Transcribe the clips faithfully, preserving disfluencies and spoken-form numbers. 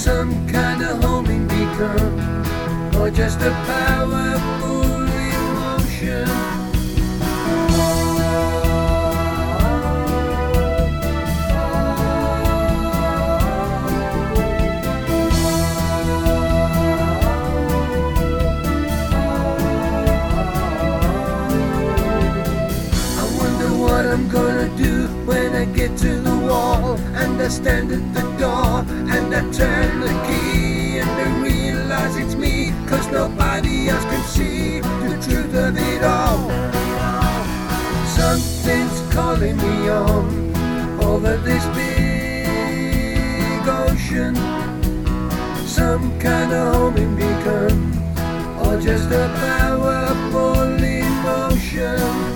some kind of homing beacon, or just a powerful emotion. What I'm gonna do when I get to the wall, and I stand at the door and I turn the key, and I realize it's me, cause nobody else can see the truth of it all. Something's calling me on over this big ocean, some kind of homing beacon, or just a powerful emotion.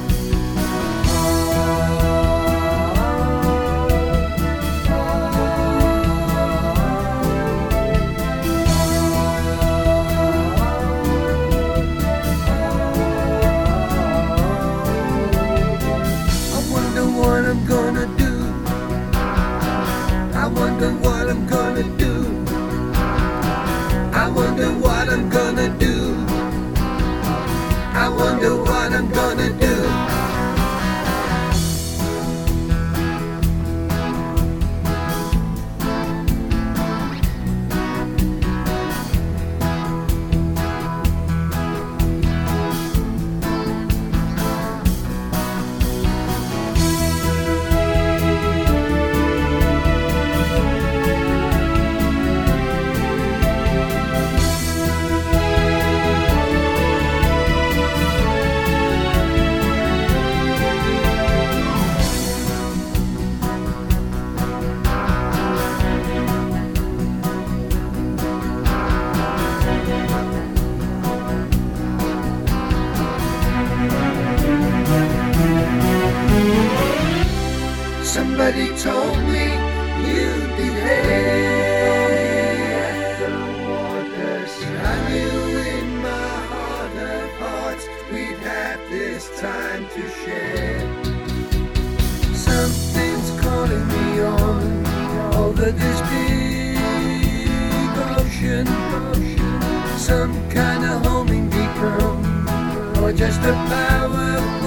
What I'm gonna do, I wonder what I'm gonna do, I wonder what I'm gonna do, I wonder what I'm gonna do. Somebody told me you'd be there at the waters. I knew in my heart of hearts we'd have this time to share. Something's calling me on over this big ocean, some kind of homing beacon, or just a power